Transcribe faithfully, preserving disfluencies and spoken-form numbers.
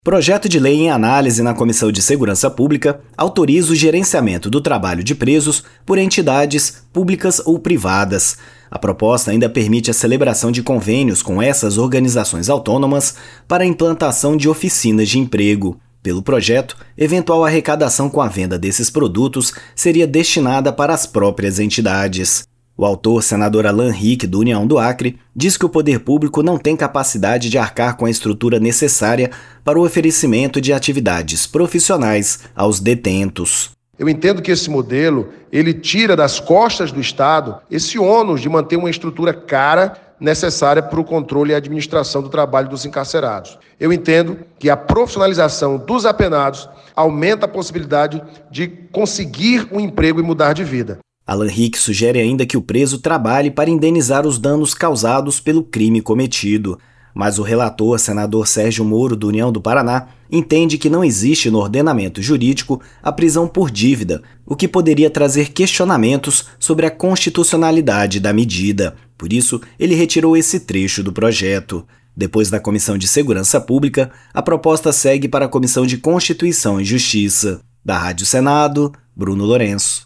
Projeto de lei em análise na Comissão de Segurança Pública autoriza o gerenciamento do trabalho de presos por entidades públicas ou privadas. A proposta ainda permite a celebração de convênios com essas organizações autônomas para a implantação de oficinas de emprego. Pelo projeto, eventual arrecadação com a venda desses produtos seria destinada para as próprias entidades. O autor, senador Alan Rick, do União do Acre, diz que o poder público não tem capacidade de arcar com a estrutura necessária para o oferecimento de atividades profissionais aos detentos. Eu entendo que esse modelo, ele tira das costas do Estado esse ônus de manter uma estrutura cara necessária para o controle e administração do trabalho dos encarcerados. Eu entendo que a profissionalização dos apenados aumenta a possibilidade de conseguir um emprego e mudar de vida. Alan Rick sugere ainda que o preso trabalhe para indenizar os danos causados pelo crime cometido. Mas o relator, senador Sérgio Moro, do União do Paraná, entende que não existe no ordenamento jurídico a prisão por dívida, o que poderia trazer questionamentos sobre a constitucionalidade da medida. Por isso, ele retirou esse trecho do projeto. Depois da Comissão de Segurança Pública, a proposta segue para a Comissão de Constituição e Justiça. Da Rádio Senado, Bruno Lourenço.